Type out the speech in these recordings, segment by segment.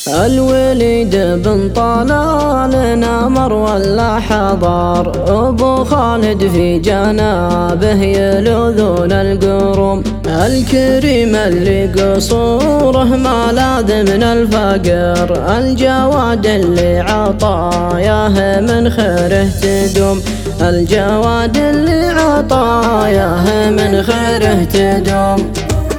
الوليد بن طلال نامر ولا حضر، أبو خالد في جنابه يلوذون القروم. الكريم اللي قصوره ما لاذ من الفقر، الجواد اللي عطاياه من خيره تدوم. الجواد اللي عطاياه من خيره تدوم.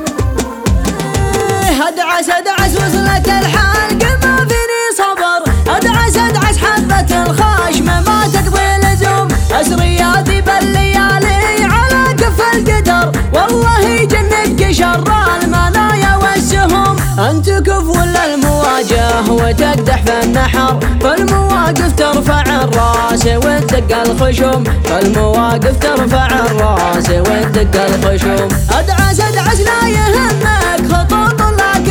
ادعس ادعس وصلت الحلق ما فيني صبر، ادعس ادعس حبة الخشم ما تقضي لزوم. اسرياتي بالليالي على كف القدر، والله يجنك شر المنايا والسهوم. انت كفو للمواجهة وتقدح في النحر، فالمواقف ترفع الراس وتدق الخشوم. فالمواقف ترفع الراس وتدق الخشوم. ادعس ادعس لا يهمك خطوط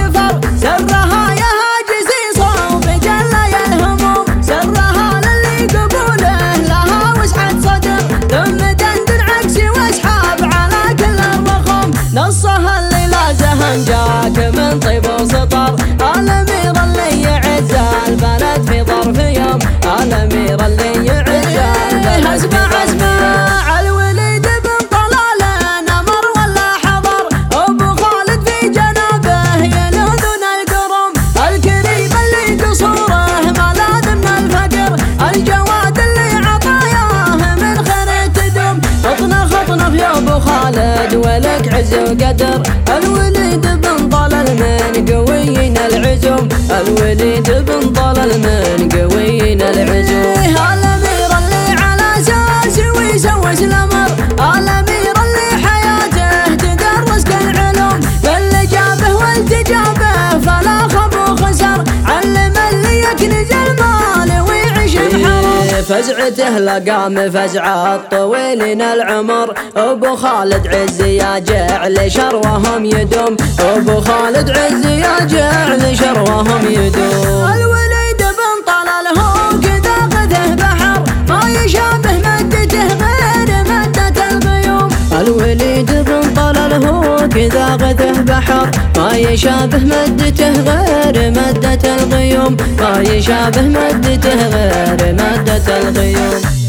سرها يا هاجسي صوب جل الهموم. سرها للي قبوله لها وسعة صدر، ثم دندن عكسي واسحاب على كل الرخوم. نصها اللي لازهن جاك من طيب وسطر، الامير اللي يعز البلد في ظرف يوم. الامير اللي يعز البلد. اسمع اسمع الوليد بن طلال نمر ولا حضر، ابو خالد في جنابه يلوذون القروم. الكريم اللي قصوره ما لاذ من الفقر، الجواد اللي عطاياه من خير تدوم. خطنا خطنا يا ابو خالد ولك عز وقدر، الوليد بن طلال من قويين العزوم. الوليد بن طلال من قويين العزوم. الامير اللي على اساسه ويسوس الامر، الامير اللي حياته تدرس كالعلوم. اللي جابه والتجابه فلا خب وخسر، علم اللي يكنز المال ويعيش بحرم. فزعته لقام فزعة الطويلين العمر، ابو خالد عز يا جعل شروهم يدوم. ابو خالد عز يا جعل شروهم يدوم. الوليد بن طلال هو كذا غثه بحر، ما يشابه مدته غير مدة الغيوم. الوليد بن طلال هو كذا غثه بحر، ما يشابه مدته غير مدة الغيوم. ما يشابه مدته غير مدة الغيوم.